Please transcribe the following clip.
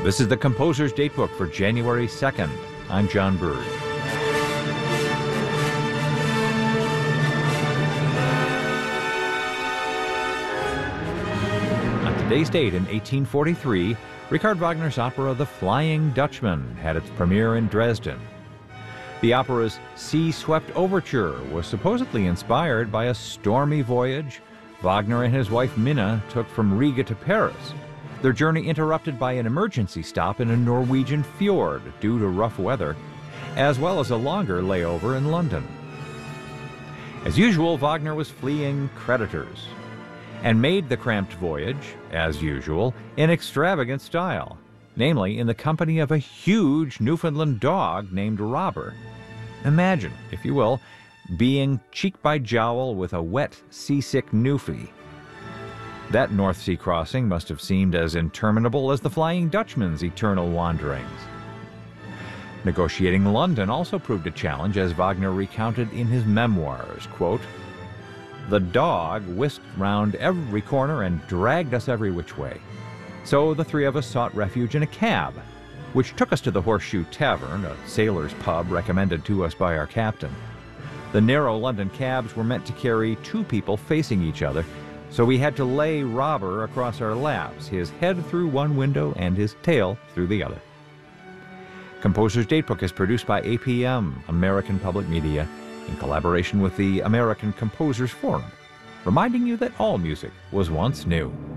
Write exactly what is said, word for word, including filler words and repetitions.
This is the Composer's Datebook for January second. I'm John Bird. On today's date in eighteen forty-three, Richard Wagner's opera The Flying Dutchman had its premiere in Dresden. The opera's Sea-Swept Overture was supposedly inspired by a stormy voyage Wagner and his wife Minna took from Riga to Paris, their journey interrupted by an emergency stop in a Norwegian fjord due to rough weather, as well as a longer layover in London. As usual, Wagner was fleeing creditors and made the cramped voyage, as usual, in extravagant style, namely in the company of a huge Newfoundland dog named Robber. Imagine, if you will, being cheek by jowl with a wet, seasick Newfie. That North Sea crossing must have seemed as interminable as the Flying Dutchman's eternal wanderings. Negotiating London also proved a challenge, as Wagner recounted in his memoirs, quote, "The dog whisked round every corner and dragged us every which way. So the three of us sought refuge in a cab, which took us to the Horseshoe Tavern, a sailor's pub recommended to us by our captain. The narrow London cabs were meant to carry two people facing each other, so we had to lay Robber across our laps, his head through one window and his tail through the other." Composer's Datebook is produced by A P M, American Public Media, in collaboration with the American Composers Forum, reminding you that all music was once new.